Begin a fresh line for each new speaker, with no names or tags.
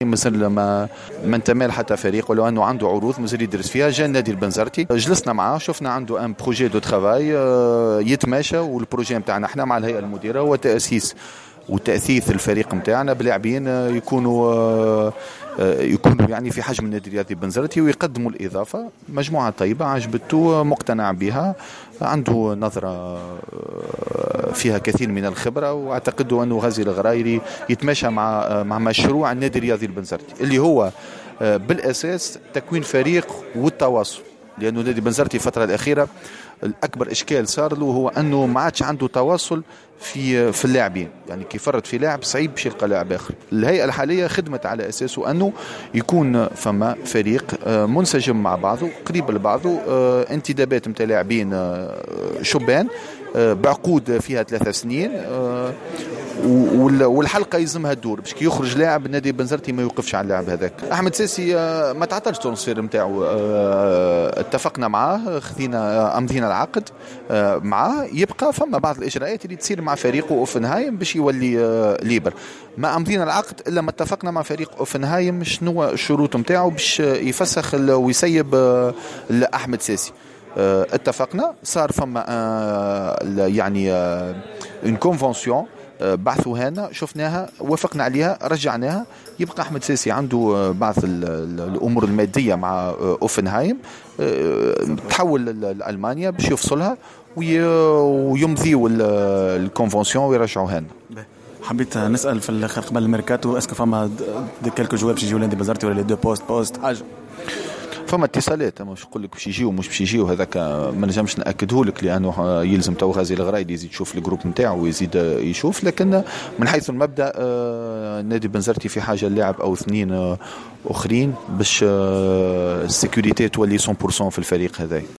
مازال ما انتمى لحتى فريق، ولو انه عنده عروض مازال يدرس فيها. جا النادي البنزرتي، جلسنا معاه، شفنا عنده ان بروجي دو ترافاي يتماشى، والبروجي نتاعنا احنا مع الهيئه المديره هو تاسيس وتاثيث الفريق نتاعنا بلاعبين يكونوا يعني في حجم النادي الرياضي البنزرتي، ويقدموا الاضافه. مجموعه طيبه عجبته، مقتنع بها، عنده نظره فيها كثير من الخبره، واعتقد انه غازي الغرايري يتماشى مع مشروع النادي الرياضي البنزرتي اللي هو بالاساس تكوين فريق والتواصل. لانه النادي البنزرتي الفتره الاخيره الاكبر اشكال صار له هو انه ما عادش عنده تواصل في اللاعبين، يعني كي يفرط في لاعب صعيب باش يلقى لاعب اخر. الهيئه الحاليه خدمت على اساسه انه يكون فما فريق منسجم مع بعضه، قريب لبعضه، انتدابات نتاع لاعبين شبان بعقود فيها 3 سنين، والحلقه يلزمها الدور باش كي يخرج لاعب النادي البنزرتي ما يوقفش على اللاعب هذاك. احمد ساسي ما تعطلش ترانسفير نتاعو، اتفقنا معاه، امضينا العقد معاه، يبقى فما بعض الاجراءات اللي تصير مع فريقه اوفنهايم باش يولي ليبر. ما امضينا العقد الا ما اتفقنا مع فريق اوفنهايم شنو الشروط نتاعو باش يفسخ ويسيب احمد ساسي. اتفقنا، صار فما يعني اون كونفونسيون بعثوها لنا، شفناها، وافقنا عليها، رجعناها. يبقى احمد ساسي عنده بعض الامور الماديه مع اوفنهايم، تحول لالمانيا باش يفصلها ويمضيوا الكونفونسيون ويرجعوها لنا.
حبيت نسال في الاخر قبل الميركاتو، اسكو فما كلكو جواب باش يجيو لاندي بازارتي ولا لي دو بوست حاجه؟
فما اتصالات، مش نقول لك باش يجيو مش باش يجيو، هذاك ما نجمش ناكده لك، لانه يلزم تو غازي الغرايدي يزيد يشوف الجروب نتاعو ويزيد يشوف. لكن من حيث المبدا نادي بنزرتي في حاجه لاعب او اثنين اخرين باش السيكوريتي تولي 100% في الفريق هذا.